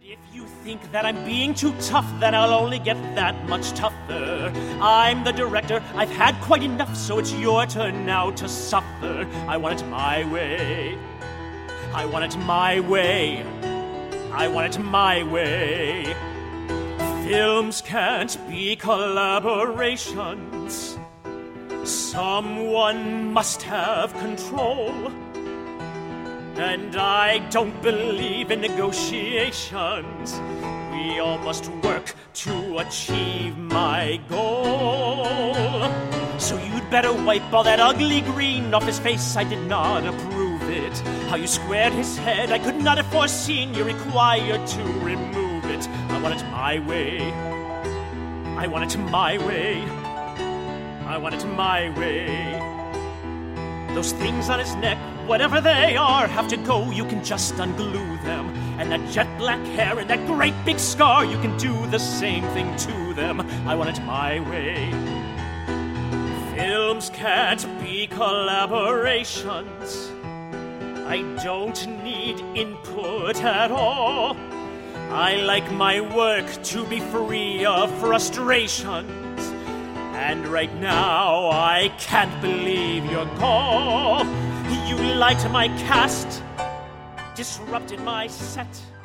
If you think that I'm being too tough, then I'll only get that much tougher. I'm the director, I've had quite enough, so it's your turn now to suffer. I want it my way. I want it my way. I want it my way. Films can't be collaborations. Someone must have control. And I don't believe in negotiations. We all must work to achieve my goal. So you'd better wipe all that ugly green off his face. I did not approve it. How you squared his head, I could not have foreseen. You're required to remove it. I want it my way. I want it my way. I want it my way. Those things on his neck, whatever they are, have to go. You can just unglue them. And that jet black hair and that great big scar, you can do the same thing to them. I want it my way. Films can't be collaborations. I don't need input at all. I like my work to be free of frustrations. And right now, I can't believe your call. You lied to my cast, disrupted my set.